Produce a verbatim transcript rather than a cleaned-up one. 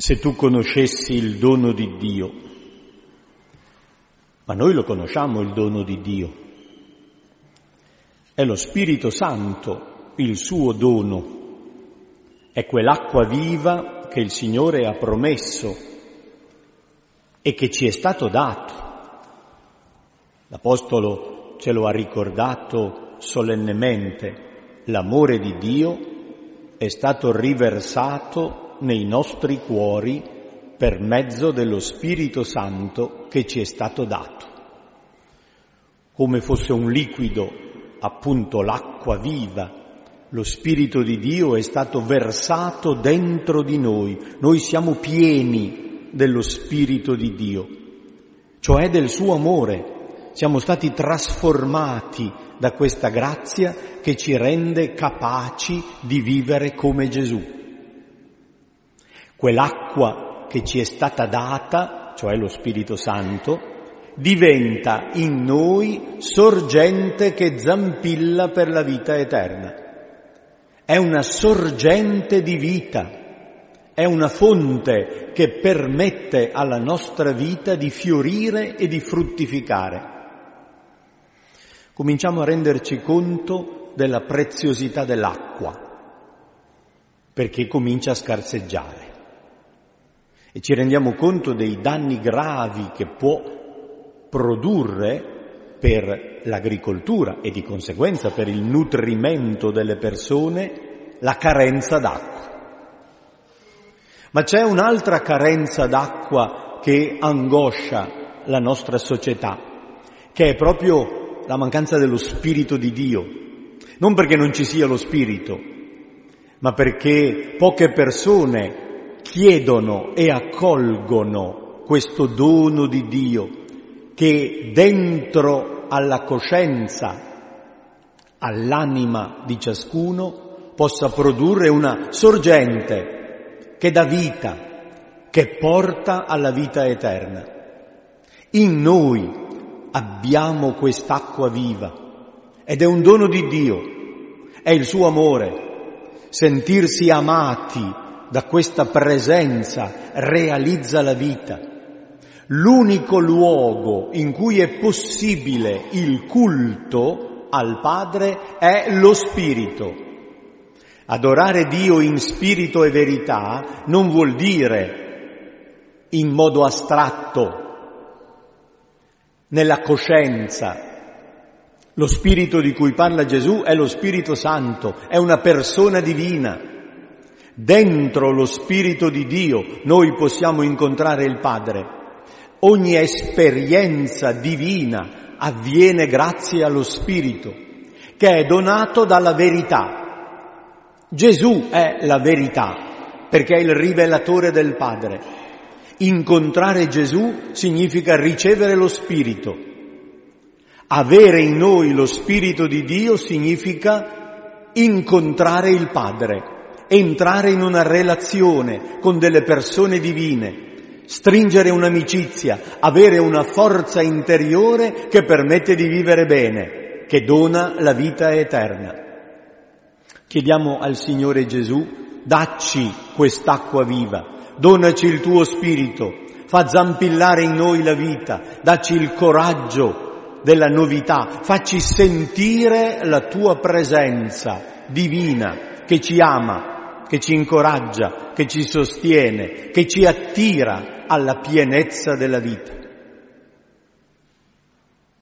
se tu conoscessi il dono di Dio. Ma noi lo conosciamo il dono di Dio. È lo Spirito Santo il suo dono. È quell'acqua viva che il Signore ha promesso e che ci è stato dato. L'Apostolo ce lo ha ricordato solennemente. L'amore di Dio è stato riversato nei nostri cuori per mezzo dello Spirito Santo che ci è stato dato. Come fosse un liquido, appunto l'acqua viva, lo Spirito di Dio è stato versato dentro di noi. Noi siamo pieni dello Spirito di Dio, cioè del suo amore. Siamo stati trasformati da questa grazia che ci rende capaci di vivere come Gesù. Quell'acqua che ci è stata data, cioè lo Spirito Santo, diventa in noi sorgente che zampilla per la vita eterna. È una sorgente di vita, è una fonte che permette alla nostra vita di fiorire e di fruttificare. Cominciamo a renderci conto della preziosità dell'acqua, perché comincia a scarseggiare. E ci rendiamo conto dei danni gravi che può produrre per l'agricoltura e di conseguenza per il nutrimento delle persone la carenza d'acqua. Ma c'è un'altra carenza d'acqua che angoscia la nostra società, che è proprio la mancanza dello Spirito di Dio. Non perché non ci sia lo Spirito, ma perché poche persone chiedono e accolgono questo dono di Dio che dentro alla coscienza, all'anima di ciascuno possa produrre una sorgente che dà vita, che porta alla vita eterna. In noi abbiamo quest'acqua viva ed è un dono di Dio, è il suo amore. Sentirsi amati da questa presenza realizza la vita. L'unico luogo in cui è possibile il culto al Padre è lo Spirito. Adorare Dio in spirito e verità non vuol dire in modo astratto, nella coscienza. Lo Spirito di cui parla Gesù è lo Spirito Santo, è una persona divina. Dentro lo Spirito di Dio noi possiamo incontrare il Padre. Ogni esperienza divina avviene grazie allo Spirito, che è donato dalla verità. Gesù è la verità, perché è il rivelatore del Padre. Incontrare Gesù significa ricevere lo Spirito. Avere in noi lo Spirito di Dio significa incontrare il Padre, entrare in una relazione con delle persone divine, stringere un'amicizia, avere una forza interiore che permette di vivere bene, che dona la vita eterna. Chiediamo al Signore Gesù, dacci quest'acqua viva, donaci il tuo Spirito, fa zampillare in noi la vita, dacci il coraggio della novità, facci sentire la tua presenza divina che ci ama, che ci incoraggia, che ci sostiene, che ci attira alla pienezza della vita.